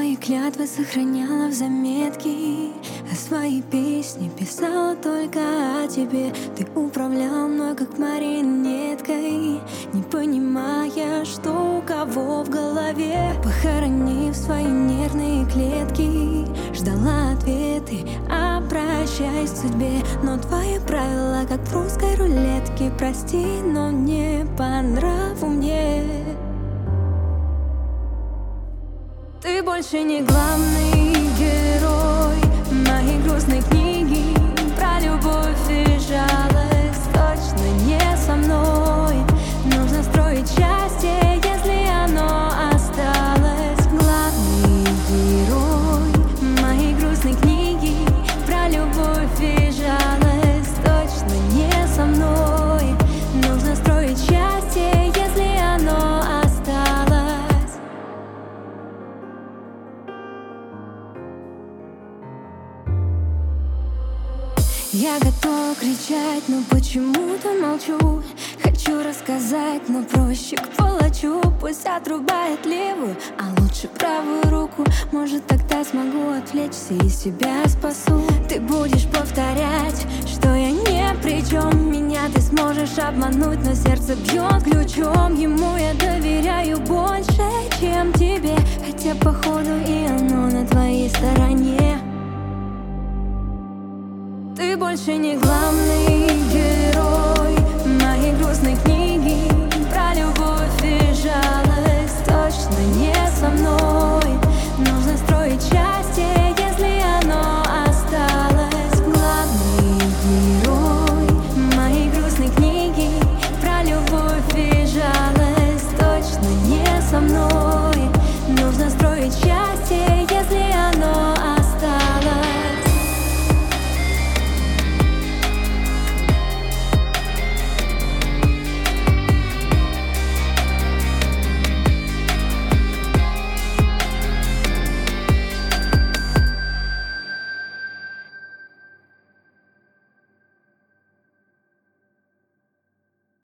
Твои клятвы сохраняла в заметке, а свои песни писала только о тебе. Ты управлял мной как марионеткой, не понимая, что у кого в голове. Похоронив свои нервные клетки, ждала ответы, обращаясь к судьбе. Но твои правила, как в русской рулетке. Прости, но не по нраву мне. Ты больше не главный герой моей грустной книги про любовь и жалость. Точно не со мной. Нужно строить счастье, если оно осталось. Главный герой моей грустной книги про любовь и жалость. Точно не со мной. Нужно строить счастье, если оно осталось. Я готова кричать, но почему-то молчу. Хочу рассказать, но проще к палачу. Пусть отрубает левую, а лучше правую руку. Может, тогда смогу отвлечься и себя спасу. Ты будешь повторять, что я ни при чем. Меня ты сможешь обмануть, но сердце бьет ключом. Ему я доверяю больше, чем тебе, хотя походу и оно на твоей стороне. Ты больше не главный герой моей грустной книги про любовь и жалость. Точно не со мной. Нужно строить счастье,